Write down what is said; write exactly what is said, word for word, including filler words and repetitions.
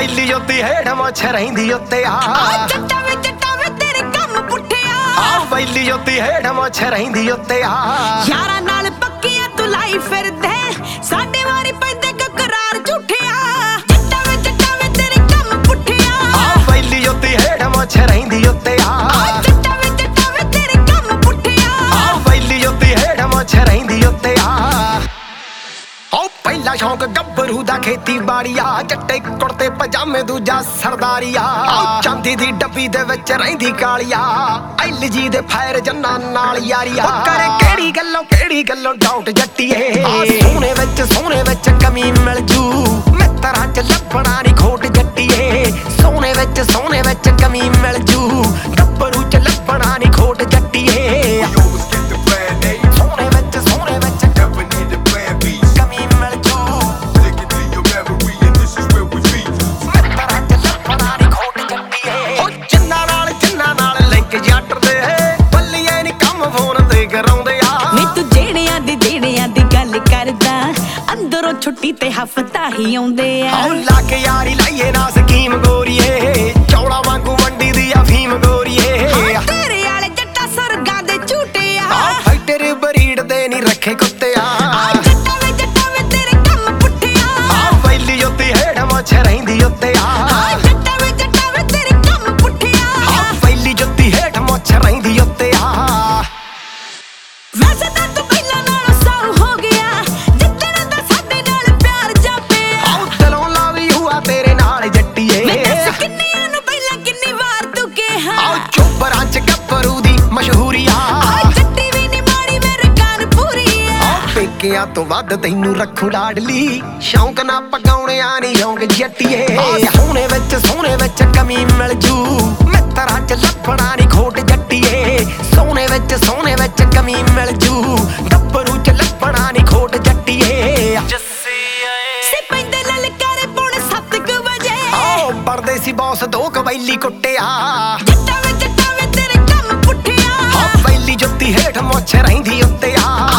ਵੈਲੀ ਜੋਤੀ ਹੇਠ ਮੁੱਛ ਰਹਿੰਦੀ ਉੱਤੇ ਆ ਜੱਟਾਂ ਵੇ ਜੱਟਾਂ ਵੇ ਤੇਰੇ ਕੰਮ ਪੁੱਠਿਆ ਆ ਵੈਲੀ ਜੋਤੀ ਹੇਠ ਮੁੱਛ ਰਹਿੰਦੀ ਉੱਤੇ ਆ ਯਾਰਾਂ ਨਾਲ ਪੱਕੀਆਂ ਤੂੰ ਲਾਈ ਫਿਰਦੇ ਸਾਡੇ ਵਾਰੀ ਪੈਂਦੇ ਕਕਰਾਰ ਝੂਠਿਆ ਜੱਟਾਂ ਵੇ ਜੱਟਾਂ ਵੇ ਤੇਰੇ ਕੰਮ ਪੁੱਠਿਆ ਆ ਵੈਲੀ ਜੋਤੀ ਹੇਠ ਮੁੱਛ ਰਹਿੰਦੀ ਉੱਤੇ ਆ ਜੱਟਾਂ ਵੇ ਜੱਟਾਂ ਵੇ ਤੇਰੇ ਕੰਮ ਪੁੱਠਿਆ ਆ ਵੈਲੀ ਜੋਤੀ ਹੇਠ ਮੁੱਛ ਰਹਿੰਦੀ ਉੱਤੇ ਆ ਓ ਪਹਿਲਾ ਸ਼ੌਂਕ ਗੱਭਰੂ ਦਾ ਖੇਤੀਬਾੜੀਆ ਜੱਟੇ ਕੁੜਤੇ ਪਜਾਮੇ ਦੂਜਾ ਸਰਦਾਰੀਆ ਚਾਂਦੀ ਦੀ ਡੱਬੀ ਦੇ ਵਿੱਚ ਰਹਿੰਦੀ ਕਾਲੀਆ ਐਲ ਜੀ ਦੇ ਫਾਇਰ ਜੰਨਾਂ ਨਾਲ ਯਾਰੀਆ ਕਰੇ ਕਿਹੜੀ ਗੱਲੋਂ ਕਿਹੜੀ ਗੱਲੋਂ ਡਾਊਟ ਜੱਟੀਏ ਸੋਹਣੇ ਵਿੱਚ ਸੋਹਣੇ ਵਿੱਚ ਕਮੀ ਮਿਲ ਜੂ ਮਿੱਤਰਾਂ ਚ ਲੱਭਣਾ ਨਹੀਂ ਖੋਟ ਜੱਟੀਏ ਸੋਹਣੇ ਵਿੱਚ ਸੋਹਣੇ ਵਿੱਚ ਕਮੀ ਮਿਲ ਜੂ ਗੱਭਰੂ ਚ ਲੱਭਣਾ ਨਹੀਂ ਖੋਟ ਜੱਟੀਏ ਸੋਹਣੇ ਵਿੱਚ ਸੋਹਣੇ ਵਿੱਚ ਅੰਦਰੋਂ ਛੁੱਟੀ ਤੇ ਹਫਤਾ ਹੀ ਆਉਂਦੇ ਆ ਆਉ ਲਾ ਕੇ ਯਾਰੀ ਲਾਈਏ ਨਾ ਸਕੀਮ ਗੋਰੀਏ ਚੌੜਾ ਵਾਂਗੂ ਮੰਡੀ ਦੀ ਅਫੀਮ ਗੋਰੀਏ ਤੇਰੇ ਵਾਲੇ ਜੱਟਾ ਸਰਗਾਂ ਦੇ ਝੂਟੇ ਆ ਫਾਈਟਰ ਬਰੀਡ ਦੇ ਨਹੀਂ ਰੱਖੇ ਕੁੱਤੇ ਆ ਜੱਟਾਂ ਵੇ ਜੱਟਾਂ ਵੇ ਤੇਰੇ ਕੰਮ ਪੁੱਠਿਆ ਆ ਵੈਲੀ ਜੋਤੀ ਹੇਠ ਮੁੱਛ ਰਹਿੰਦੀ ਉੱਤੇ ਆ ਜੱਟਾਂ ਵੇ ਜੱਟਾਂ ਵੇ ਤੇਰੇ ਕੰਮ ਪੁੱਠਿਆ ਆ ਵੈਲੀ ਜੋਤੀ ਹੇਠ ਮੁੱਛ ਰਹਿੰਦੀ ਉੱਤੇ ਆ ਵੈਸੇ ਤਾਂ ਤੂੰ ਪਹਿਲਾਂ ਨਾਲੋਂ ਸਾਊ ਹੋ ਗਿਆ ਜਿੱਦਣ ਦਾ ਸਾਡੇ ਨਾਲ ਪਿਆਰ ਜਾਪਿਆ ਆਉ ਦਿਲੋਂ ਲਾਵੀ ਹੁਆ ਤੇਰੇ ਨਾਲ ਜੱਟੀਏ ਮੈਂ ਦੱਸ ਕਿੰਨੀਆਂ ਨੂੰ ਪਹਿਲਾਂ ਕਿੰਨੀ ਵਾਰ ਤੂੰ ਕਿਹਾ ਆਉ ਚੋਬਰਾਂ ਚ ਗੱਭਰੂ ਦੀ ਮਸ਼ਹੂਰੀ ਆ ਆ ਜੱਟੀ ਵੀ ਨੀ ਮਾੜੀ ਮੇਰੇ ਕਾਨ ਪੂਰੀ ਆ ਪੇਕਿਆਂ ਤੋਂ ਵੱਧ ਤੈਨੂੰ ਰੱਖੂ ਲਾਡਲੀ ਸ਼ੌਂਕ ਨਾ ਪਗਾਉਣਿਆ ਨੀ ਸ਼ੌਂਕ ਜੱਟੀਏ ਸੋਹਣੇ ਵਿੱਚ ਸੋਹਣੇ ਵਿੱਚ ਕਮੀ ਮਿਲ ਜੂ ਮਿੱਤਰਾਂ ਚ ਲੱਭਣਾ ਨੀ ਖੋਟ ਜੱਟੀਏ ਸੋਹਣੇ ਵਿੱਚ ਸੋਹਣੇ ਵਿੱਚ ਕਮੀ ਮਿਲ ਜੂ ਗੱਭਰੂ ਚ ਲੱਭਣਾ ਨੀ ਖੋਟ ਜੱਟੀਏ ਸੇ ਪੈਂਦੇ ਲਲਕਾਰੇ ਪੌਣੇ ਸੱਤ ਕੁ ਵਜੇ ਓ ਪਰਦੇ ਸੀ ਬੌਸ ਦੋ ਕਵੈਲੀ ਕੁੱਟਿਆ ਜੱਟਾਂ ਵੇ ਜੱਟਾਂ ਵੇ ਤੇਰੇ ਕੰਮ ਪੁੱਠਿਆ ਆ ਵੈਲੀ ਜੁੱਤੀ ਹੇਠ ਮੁੱਛ ਰਹਿੰਦੀ ਉੱਤੇ ਆ